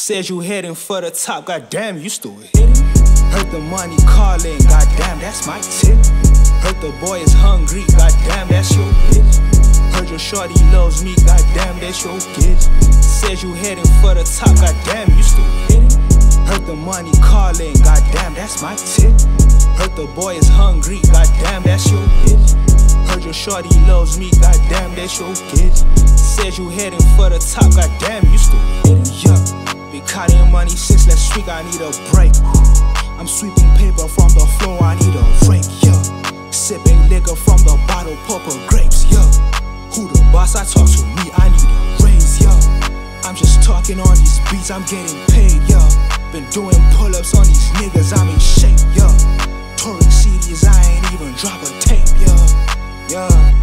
Said you heading for the top, goddamn, you still hit it. Heard the money calling, goddamn, that's my tip. Heard the boy is hungry, goddamn, that's your bitch. Heard your shorty loves me, goddamn, that's your bitch. Said you heading for the top, goddamn, you still hit it. Heard the money calling, goddamn, that's my tip. Heard the boy is hungry, goddamn, that's your bitch. Heard your shorty loves me, goddamn, that's your bitch. Said you heading for the top, goddamn, you still hit it. Yeah, been counting money since last week, I need a break. I'm sweeping paper from the floor, I need a rake, yeah. Sipping liquor from the bottle, purple grapes, yeah. Who the boss? I talk to me, I need a raise, yeah. I'm just talking on these beats, I'm getting paid, yeah. Been doing pull-ups on these niggas, I'm in shape, yeah. Touring CDs, I ain't even drop a tape, yeah, yeah.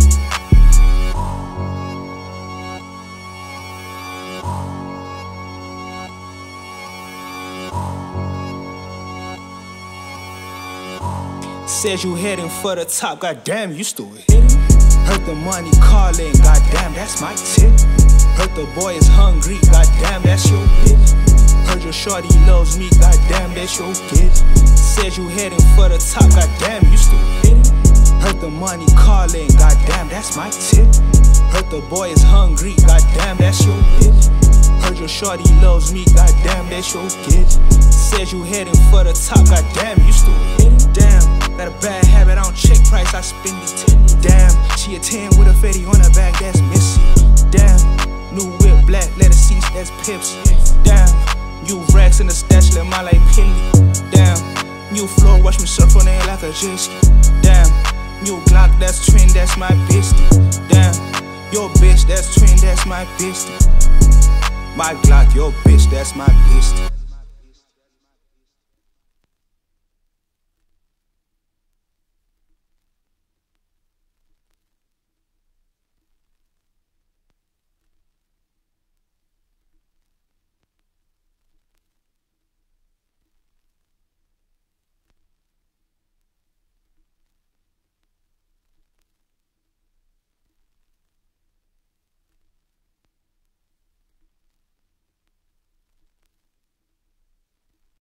Said you heading for the top, goddamn, you still hit it. Heard the money calling, goddamn, that's my tip. Heard the boy is hungry, goddamn, that's your bitch. Heard your shorty loves me, goddamn, that's your bitch. Said you heading for the top, goddamn, you still hit it. Heard the money calling, goddamn, that's my tip. Heard the boy is hungry, goddamn, that's your bitch. Heard your shorty loves me, goddamn, that's your bitch. Said you heading for the top, goddamn, you still hit it. Damn, got a bad habit, I don't check price, I spend it. Damn, she a 10 with a fetty on her back, that's missy. Damn, new whip, black leather seats, that's Pepsi. Damn, new racks in the stash, let my life pilly. Damn, new floor, watch me surf on it like a jet ski. Damn, new Glock, that's twin, that's my bestie. Damn, your bitch, that's twin, that's my bestie. My Glock, your bitch, that's my bestie.